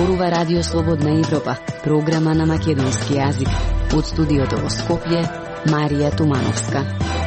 зборува Радио Слободна Европа, програма на македонски јазик. Од студиото во Скопје, Марија Тумановска.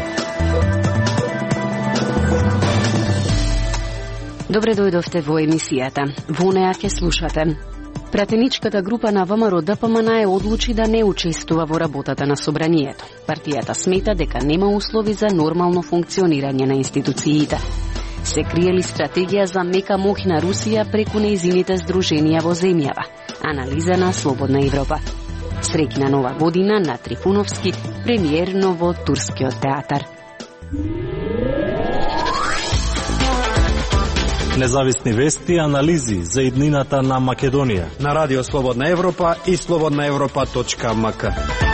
Добре дојдовте во емисијата. Во неа ќе слушате. Пратеничката група на ВМРО-ДПМН одлучи да не учествува во работата на собранието. Партијата смета дека нема услови за нормално функционирање на институциите. Се крие ли стратегија за мека моќ на Русија преку нејзините здруженија во земјава? Анализа на Слободна Европа. Среќна нова година на Трифуновски, премиерно во Турскиот театар. Независни вести и анализи за иднината на Македонија на Радио Слободна Европа и slobodnaevropa.mk.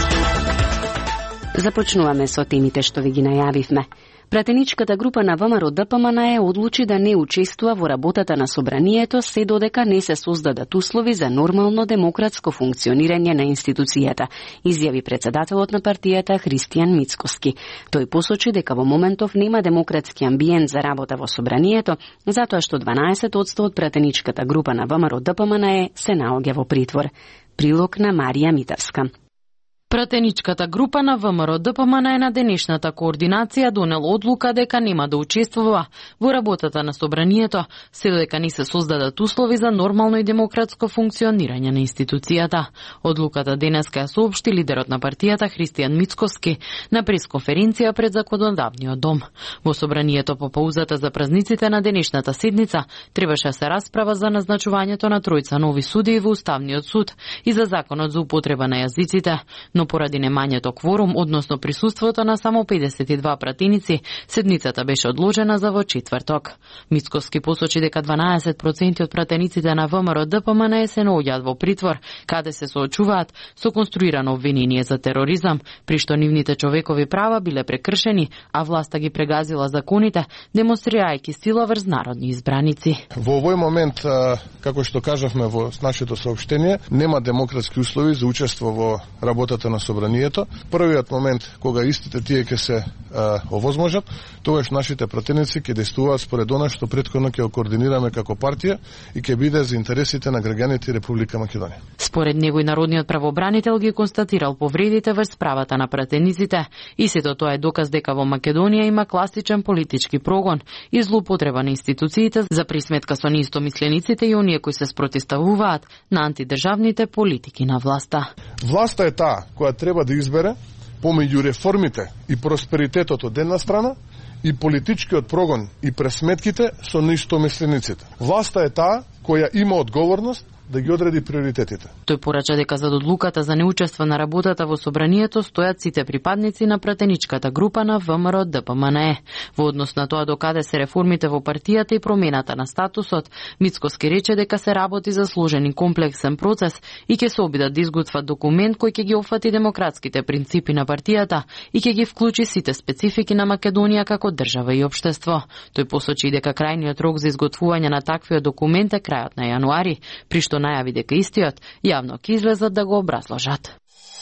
Започнуваме со темите што ви ги најавивме. Пратеничката група на ВМРО-ДПМН одлучи да не учествува во работата на собранието се додека не се создадат услови за нормално демократско функционирање на институцијата, изјави председателот на партијата Христијан Мицкоски. Тој посочи дека во моментов нема демократски амбиент за работа во собранието, затоа што 12% од пратеничката група на ВМРО-ДПМН се наоѓа во притвор. Прилог на Марија Митевска. Пратеничката група на ВМРО-ДПМН на денешната координација донела одлука дека нема да учествува во работата на собранието, се додека не се создадат услови за нормално и демократско функционирање на институцијата. Одлуката денеска ја соопшти лидерот на партијата Христијан Мицкоски на пресконференција пред Законодавниот дом. Во собранието по паузата за празниците на денешната седница требаше се расправа за назначувањето на тројца нови судии во Уставниот суд и за законот за употреба на јазиците. Но поради немањето кворум, односно присуството на само 52 пратеници, седницата беше одложена за во четврток. Мицкоски посочи дека 12% од пратениците на ВМРО-ДПМН се наоѓаат во притвор, каде се соочуваат со конструирано обвинение за тероризам, при што нивните човекови права биле прекршени, а власта ги прегазила законите, демонстрирајќи сила врз народни избраници. Во овој момент, како што кажавме во нашето соопштение, нема демократски услови за учество во работата на собранието. Првиот момент кога истите тие ќе се овозможат, тогаш нашите пратеници ќе действуваат според она што претходно ќе координираме како партија и ќе биде за интересите на граѓаните Република Македонија. Според него и народниот правобранител ги констатирал повредите врз правата на пратениците и сето тоа е доказ дека во Македонија има класичен политички прогон и злоупотреба на институциите за присметка со неистомислениците и оние кои се спротивставуваат на антидржавните политики на власта. Власта е таа која треба да избере помеѓу реформите и просперитетот од една страна и политичкиот прогон и пресметките со неистомислениците. Власта е таа која има одговорност да ги одреди приоритетите. Тој порача дека за одлуката за неучество на работата во собранието стојат сите припадници на пратеничката група на ВМРО-ДПМН. Во однос на тоа докаде се реформите во партијата и промената на статусот, Мицкоски рече дека се работи за сложен и комплексен процес и ќе се обидат да изготват документ кој ќе ги опфати демократските принципи на партијата и ќе ги вклучи сите специфики на Македонија како држава и општество. Тој посочи дека крајниот рок за изготвување на таквиот документ е крајот на јануари, при што најави дека истиот јавно ќе излезат да го образложат.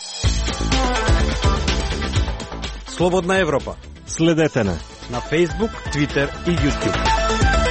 Слободна Европа. Следете на Facebook, Twitter и YouTube.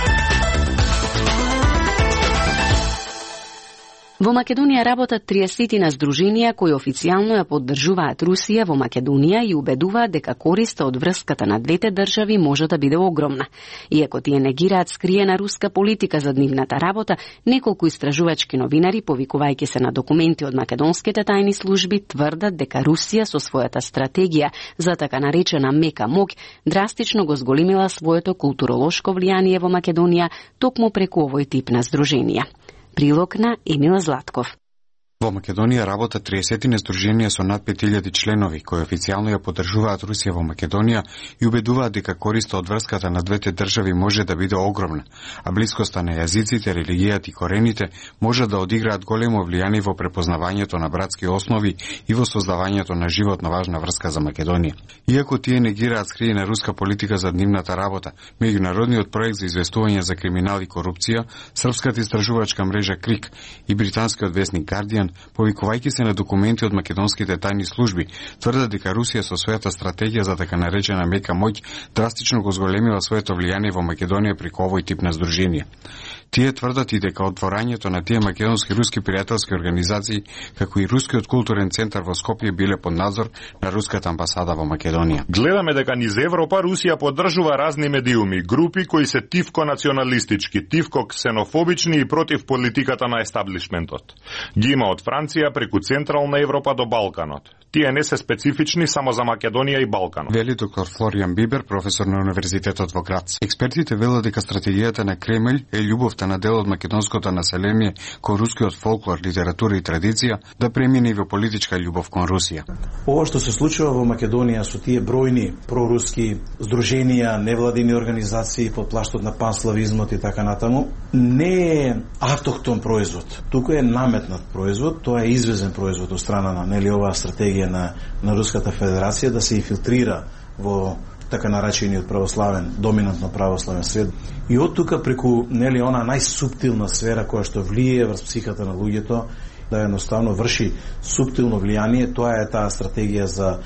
Во Македонија работат 30 на здруженија кои официјално ја поддржуваат Русија во Македонија и убедуваат дека користа од врската на двете држави може да биде огромна. Иако тие негираат скриена руска политика за нивната работа, неколку истражувачки новинари, повикувајќи се на документи од македонските тајни служби, тврдат дека Русија со својата стратегија за така наречена мека моќ драстично го зголемила своето културолошко влијание во Македонија токму преку овој тип на здруженија. Прилог на Емил Златков. Во Македонија работат 30 здруженија со над 5000 членови, кои официјално ја поддржуваат Русија во Македонија и убедуваат дека користа од врската на двете држави може да биде огромна, а блискоста на јазиците, религијата и корените може да одиграат големо влијание во препознавањето на братски основи и во создавањето на животно важна врска за Македонија. Иако тие негираат скриена руска политика за нивната работа, меѓународниот проект за известување за криминал и корупција, српската истражувачка мрежа КРИК и британскиот весник Guardian, повикувајќи се на документи од македонските тајни служби, тврдат дека Русија со својата стратегија за така наречена мека моќ драстично го зголемила своето влијание во Македонија преку овој тип на здруженија. Тие тврдат и дека отворањето на тие македонски руски пријателски организации, како и Рускиот културен центар во Скопје биле под надзор на руската амбасада во Македонија. Гледаме дека низ Европа Русија поддржува разни медиуми, групи кои се тивко националистички, тивко ксенофобични и против политиката на естаблишментот. Ги има од Франција преку Централна Европа до Балканот. Тие не се специфични само за Македонија и Балканот. Вели доктор Флоријан Бибер, професор на Универзитетот во Грац. Експертите велат дека стратегијата на Кремљ е љубовта на дел од македонското население кон рускиот фолклор, литература и традиција да премине во политичка љубов кон Русија. Ова што се случува во Македонија со тие бројни проруски здруженија, невладини организации под плаштот на панславизмот и така натаму, не е автохтон производ. Туку е наметнат производ, тоа е извезен производ од страна на оваа стратегија на Руската Федерација да се инфилтрира во така наречениот православен, доминантно православен свет. И од тука преку она најсуптилна сфера која што влие врз психата на луѓето, да едноставно врши суптилно влијание, тоа е таа стратегија за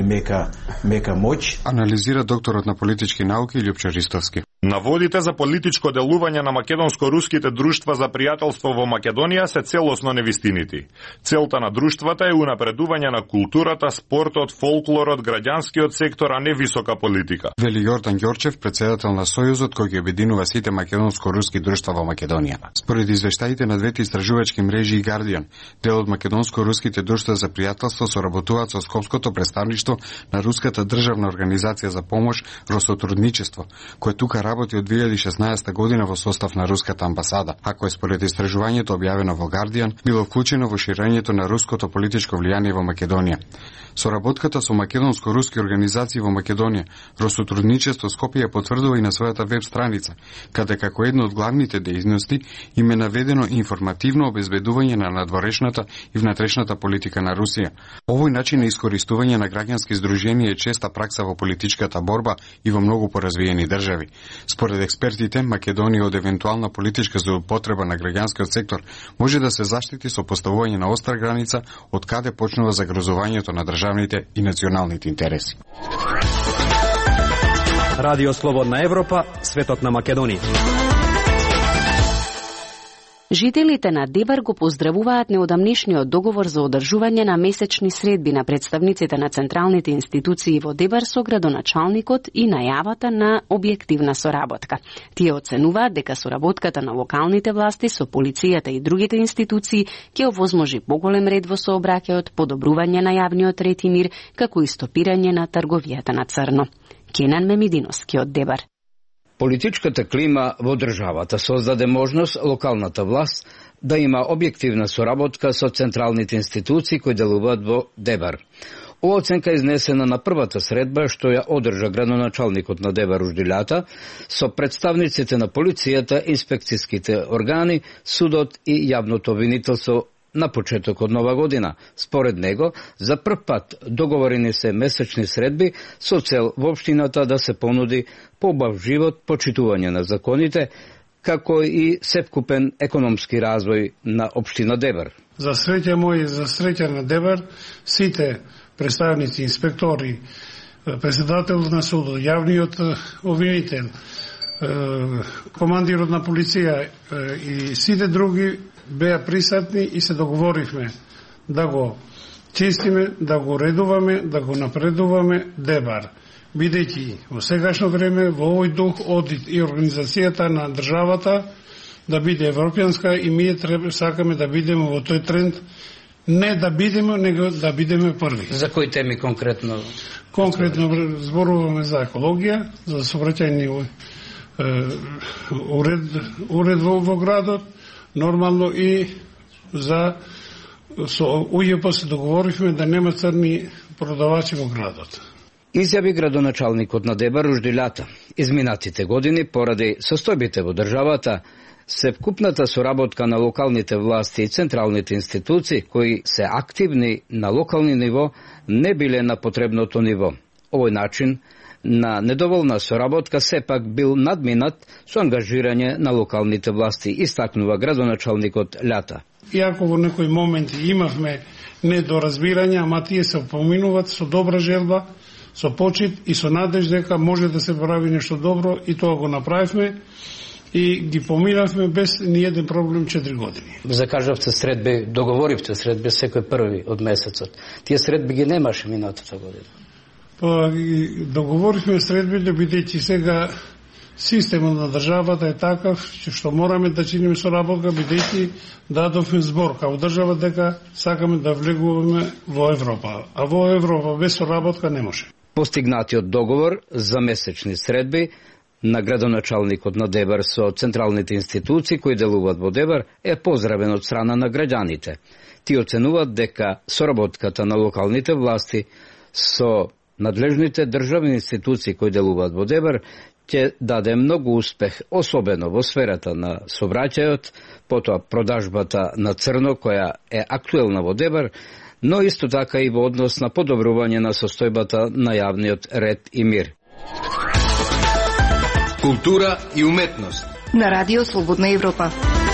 мека моќ. Анализира докторот на политички науки Љупчо Ристовски. Наводите за политичко делување на македонско-руските друштва за пријателство во Македонија се целосно невистинити. Целта на друштвата е унапредување на културата, спортот, фолклорот, граѓанскиот сектор, а не висока политика. Вели Јордан Ѓорчев, председател на Сојузот кој ги обединува сите македонско-руски друштва во Македонија. Според извештаите на двете истражувачки мрежи и Гардијан, дел од македонско-руските друштва за пријателство соработуваат со Скопското представништво на Руската државна организација за помош Росотрудничество, кој тука работи од 2016 година во состав на Руската амбасада, а кој според истражувањето објавено во Гардијан било вклучено во ширењето на руското политичко влијание во Македонија. Соработката со македонско-руски организации во Македонија, Росотрудничество Скопје ја потврдува и на својата веб страница, каде како една од главните дејности им е наведено информативно обезбедување на надворешната и внатрешната политика на Русија. Овој начин на искористување на граѓански здруженија е честа пракса во политичката борба и во многу поразвиени држави. Според експертите, Македонија од евентуална политичка злоупотреба на граѓанскиот сектор може да се заштити со поставување на остра граница од каде почнува загрозувањето на државните и националните интереси. Радио Слободна Европа, светот на Македонија. Жителите на Дебар го поздравуваат неодамнешниот договор за одржување на месечни средби на представниците на централните институции во Дебар со градоначалникот и најавата на објективна соработка. Тие оценуваат дека соработката на локалните власти со полицијата и другите институции ќе овозможи поголем ред во сообраќајот, подобрување на јавниот ред и мир, како и стопирање на трговијата на црно. Кенан Мемидиновски од Дебар. Политичката клима во државата создаде можност локалната власт да има објективна соработка со централните институции кои делуваат во Дебар. Ова оценка изнесена на првата средба што ја одржа градоначалникот на Дебар Уждилјата со представниците на полицијата, инспекцијските органи, судот и јавното обвинителство на почеток од нова година. Според него, за прв пат договорени се месечни средби со цел во општината да се понуди побав живот, почитување на законите, како и сепкупен економски развој на општина Дебар. За среќа мој, за среќа на Дебар, сите представници, инспектори, председателот на судот, јавниот обвинител, командирот на полиција и сите други беа присутни и се договоривме да го чистиме, да го редуваме, да го напредуваме Дебар. Бидејќи во сегашно време, во овој дух одит и организацијата на државата да биде европјанска и ние сакаме да бидеме во тој тренд, не да бидеме, него да бидеме први. За кои теми конкретно? Конкретно зборуваме за екологија, за сообраќајни уред во градот, нормално и за со УЈП се договоривме да нема црни продавачи во градот. Изјави градоначалникот на Дебар Уждилјата. Изминатите години, поради состојбите во државата, сепкупната соработка на локалните власти и централните институции, кои се активни на локални ниво, не биле на потребното ниво. Овој начин на недоволна соработка сепак бил надминат со ангажирање на локалните власти, истакнува градоначалникот Лјата. Иако во некои моменти имавме недоразбирање, ама тие се поминуваат со добра желба, со почит и со надеж дека може да се прави нешто добро и тоа го направивме. и ги поминавме без ниеден проблем 4 години. Закажавте средби, договоривте средби секој први од месецот. Тие средби ги немаше минатата година. Па договоривме средбите, бидејќи сега системот на државата е такав што мораме да чиниме соработка, бидејќи дадовме збор као држава дека сакаме да влегуваме во Европа, а во Европа без соработка не може. Постигнатиот договор за месечни средби на градоначалникот на Дебар со централните институции кои делуваат во Дебар е поздравен од страна на граѓаните. Ти оценуваат дека соработката на локалните власти со надлежните државни институции кои делуваат во Дебар ќе даде многу успех, особено во сферата на сообраќајот, потоа продажбата на црно која е актуелна во Дебар, но исто така и во однос на подобрување на состојбата на јавниот ред и мир. Култура и уметност на Радио Слободна Европа.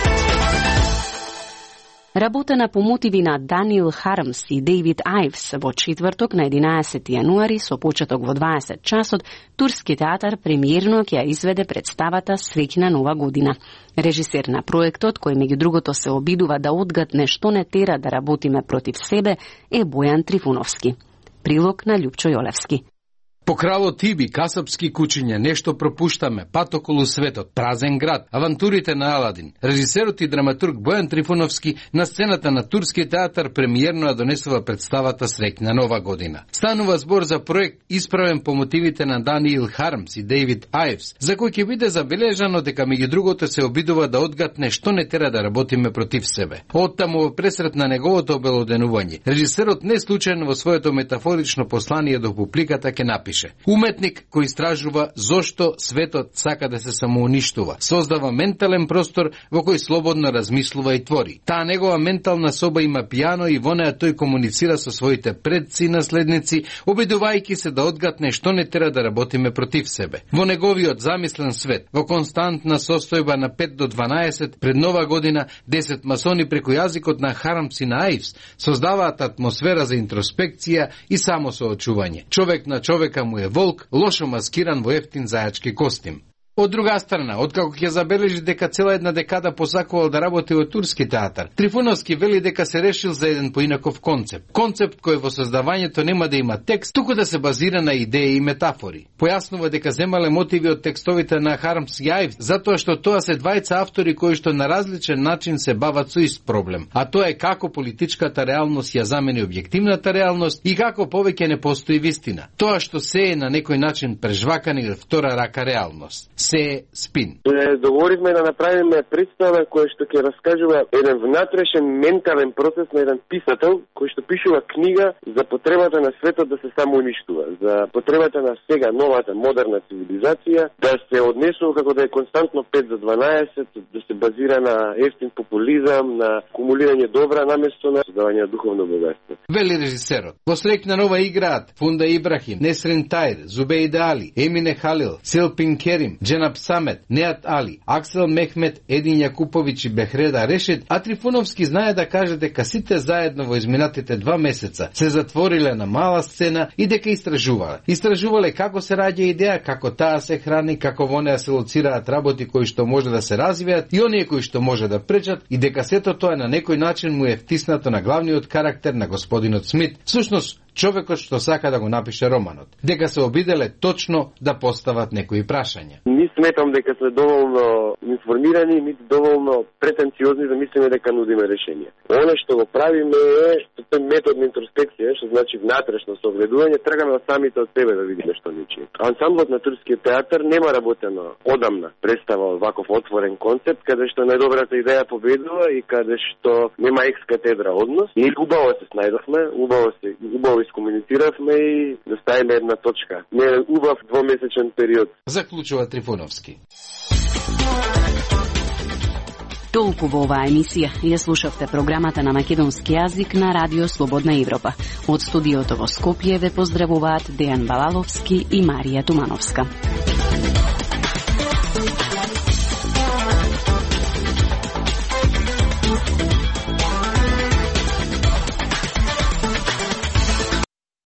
Работа на помотиви на Даниел Хармс и Дейвид Айвс во четврток на 11 јануари со почеток во 20 часот, Турски театар премиерно ќе ја изведе представата Среќна нова година. Режисер на проектот, кој меѓу другото се обидува да одгатне што не тера да работиме против себе, е Бојан Трифуновски. Прилог на Љупчо Јолевски. По кралот Тиби, касапски кучиња, нешто пропуштаме, пат околу светот, празен град, авантурите на Аладин. Режисерот и драматург Бојан Трифуновски на сцената на Турски театар премиерно ја донесува представата Среќна нова година. Станува збор за проект исправен по мотивите на Даниел Хармс и Дейвид Айвс, за кој ќе биде забележано дека меѓу другото се обидува да одгатне што не тера да работиме против себе. Оттаму во пресрет на неговото обелоденување, режисерот не случајно во своето метафорично послание до публиката ќе напише: уметник кој истражува зошто светот сака да се самоуништува, создава ментален простор во кој слободно размислува и твори. Таа негова ментална соба има пијано и во неа тој комуницира со своите предци и наследници, обидувајќи се да одгатне што не тера да работиме против себе. Во неговиот замислен свет, во константна состојба на 5 до 12, пред нова година 10 масони преку јазикот на Хармс и на Айвс создаваат атмосфера за интроспекција и самосоочување. Човек на човека му е волк, лошо маскиран во ефтин зајачки костим. Од друга страна, откако ќе забележи дека цела една декада посакувал да работи во Турски театар, Трифуновски вели дека се решил за еден поинаков концепт. Концепт кој во создавањето нема да има текст, туку да се базира на идеи и метафори. Појаснува дека земале мотиви од текстовите на Хармс и Айвс, затоа што тоа се двајца автори кои што на различен начин се бават со ист проблем, а тоа е како политичката реалност ја замени објективната реалност и како повеќе не постои вистина. Тоа што се е на некој начин прежвакан или втора рака реалност. Се е спин. Договоривме да направиме представа која што ќе раскажува еден внатрешен ментален процес на еден писател кој што пишува книга за потребата на светот да се самоуништува, за потребата на сега новата модерна цивилизација да се однесува како да е константно 5 за 12, да се базира на ефтин популизам, на кумулирање добра наместо на создавање на духовно богатство. Вели режисерот. Во Среќна нова играат Фунда Ибрахим, Несрин Тајр, Зубејде Али, Емине Халил, Селпин Керим, Дженаб Самет, Неат Али, Аксел Мехмет, Един Јакуповиќ и Бехреда Решет, а Трифуновски знае да каже дека сите заедно во изминатите 2 месеца се затвориле на мала сцена и дека истражувале. Истражувале како се раѓа идеја, како таа се храни, како во неа се лоцираат работи кои што може да се развијат и оние кои што може да пречат и дека сето тоа на некој начин му е втиснато на главниот карактер на господинот Смит, всушност човекот што сака да го напише романот, дека се обиделе точно да постават некои прашања. Ни сметам дека сме доволно информирани, нити доволно претенциозни да мислиме дека нудиме решение. Оно што го правиме е тој метод на интроспекција, што значи внатрешно согледување, трагаме од самите од себе да видиме што ни чини. Ансамблот на Турскиот театар нема работено одамна представа ваков отворен концепт, каде што најдобрата идеја победува и каде што нема екс-катедра однос. Ние убаво се снајдовме, убаво искомунициравме и доставиме една точка. Не е убав двомесечен период. Заклучува Трифуновски. Толку во оваа емисија. Ја слушавте програмата на македонски јазик на Радио Слободна Европа. Од студиото во Скопје ве поздравуваат Дејан Балаловски и Марија Тумановска.